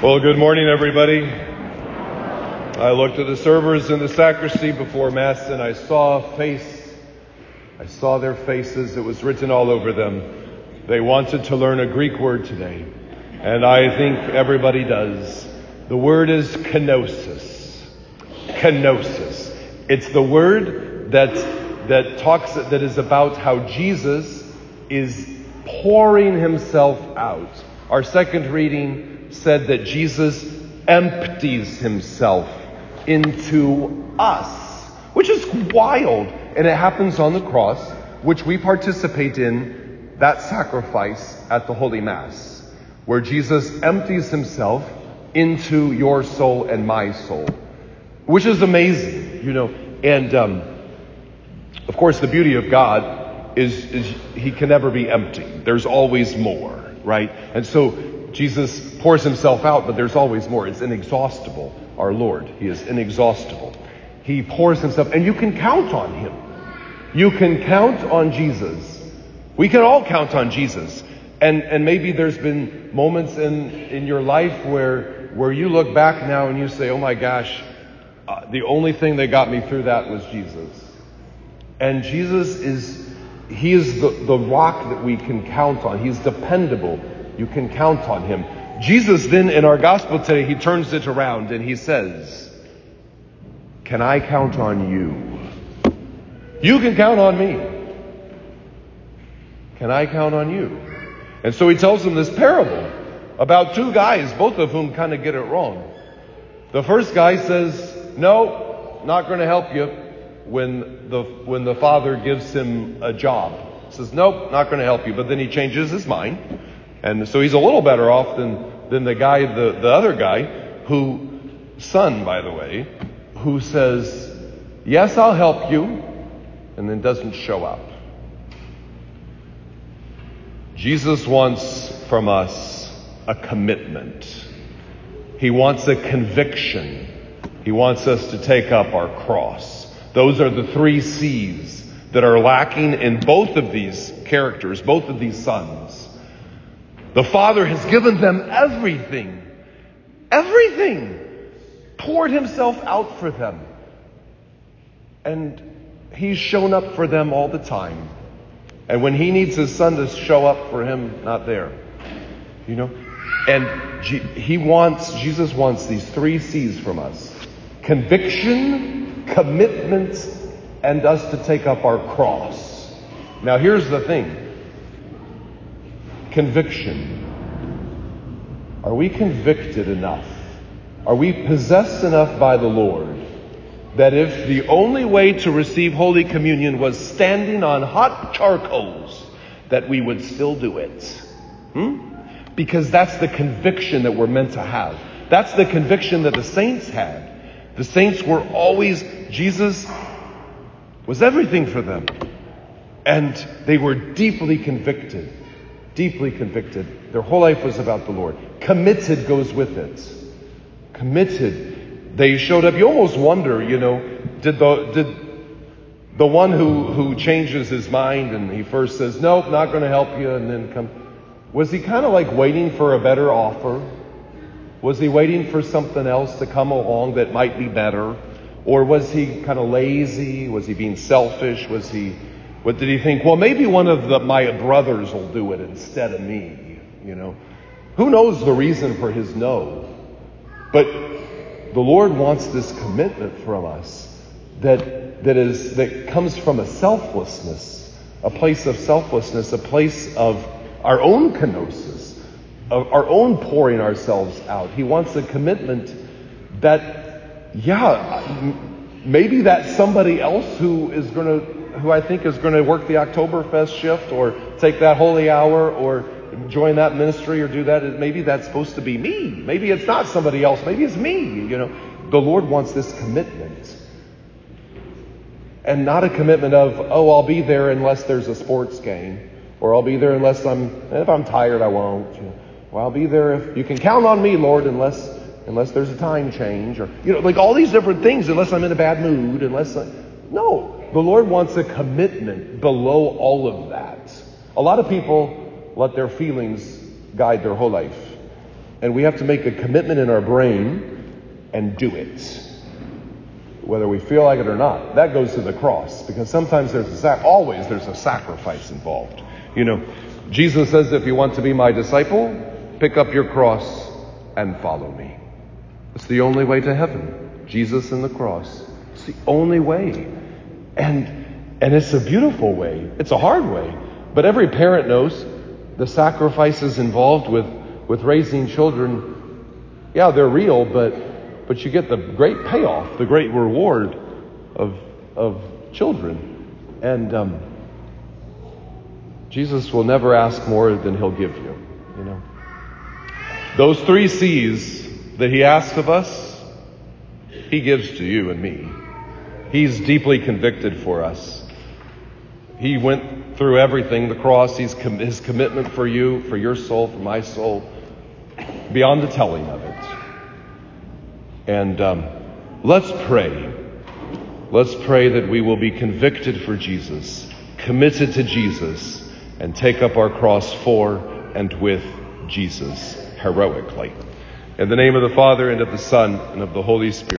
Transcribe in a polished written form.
Well, good morning, everybody. I looked at the servers in the sacristy before Mass and I saw their faces. It was written all over them. They wanted to learn a Greek word today. And I think everybody does. The word is kenosis. Kenosis. It's the word that is about how Jesus is pouring himself out. Our second reading said that Jesus empties himself into us, which is wild. And it happens on the cross, which we participate in, that sacrifice at the Holy Mass, where Jesus empties himself into your soul and my soul, which is amazing, And of course, the beauty of God is he can never be empty. There's always more, right? And so Jesus pours himself out, but there's always more. It's inexhaustible, our Lord. He is inexhaustible. He pours himself, and you can count on him. You can count on Jesus. We can all count on Jesus. And maybe there's been moments in your life where you look back now and you say, oh my gosh, the only thing that got me through that was Jesus. And Jesus is the rock that we can count on. He's dependable. You can count on him. Jesus then, in our gospel today, he turns it around and he says, can I count on you? You can count on me. Can I count on you? And so he tells them this parable about two guys, both of whom kind of get it wrong. The first guy says, no, not going to help you when the father gives him a job. He says, nope, not going to help you. But then he changes his mind. And so he's a little better off than the guy, the other guy, son, by the way, who says, yes, I'll help you, and then doesn't show up. Jesus wants from us a commitment. He wants a conviction. He wants us to take up our cross. Those are the 3 C's that are lacking in both of these characters, both of these sons. The Father has given them everything, poured himself out for them. And he's shown up for them all the time. And when he needs his son to show up for him, not there. And Jesus wants these 3 C's from us. Conviction, commitment, and us to take up our cross. Now here's the thing. Conviction. Are we convicted enough? Are we possessed enough by the Lord that if the only way to receive Holy Communion was standing on hot charcoals, that we would still do it? Because that's the conviction that we're meant to have. That's the conviction that the saints had. The saints were always, Jesus was everything for them. And they were deeply convicted. Deeply convicted. Their whole life was about the Lord. Committed goes with it. Committed. They showed up. You almost wonder, did the one who changes his mind and he first says, nope, not going to help you, and then was he kind of like waiting for a better offer? Was he waiting for something else to come along that might be better? Or was he kind of lazy? Was he being selfish? What did he think? Well, maybe one of my brothers will do it instead of me, Who knows the reason for his no? But the Lord wants this commitment from us that comes from a selflessness, a place of selflessness, a place of our own kenosis, of our own pouring ourselves out. He wants a commitment that, maybe that's somebody else who I think is going to work the Oktoberfest shift or take that holy hour or join that ministry or do that. Maybe that's supposed to be me. Maybe it's not somebody else. Maybe it's me. The Lord wants this commitment. And not a commitment of, I'll be there unless there's a sports game. Or I'll be there if I'm tired, I won't. Or I'll be there if you can count on me, Lord, unless there's a time change. Or, like all these different things, unless I'm in a bad mood, no. The Lord wants a commitment below all of that. A lot of people let their feelings guide their whole life. And we have to make a commitment in our brain and do it, whether we feel like it or not. That goes to the cross, because sometimes there's a sacrifice involved. Jesus says, if you want to be my disciple, pick up your cross and follow me. It's the only way to heaven. Jesus and the cross. It's the only way. And it's a beautiful way. It's a hard way. But every parent knows the sacrifices involved with raising children. Yeah, they're real, but you get the great payoff, the great reward of children. And Jesus will never ask more than he'll give you. Those 3 C's that he asks of us, he gives to you and me. He's deeply convicted for us. He went through everything, the cross, his commitment for you, for your soul, for my soul, beyond the telling of it. And let's pray. Let's pray that we will be convicted for Jesus, committed to Jesus, and take up our cross for and with Jesus heroically. In the name of the Father, and of the Son, and of the Holy Spirit.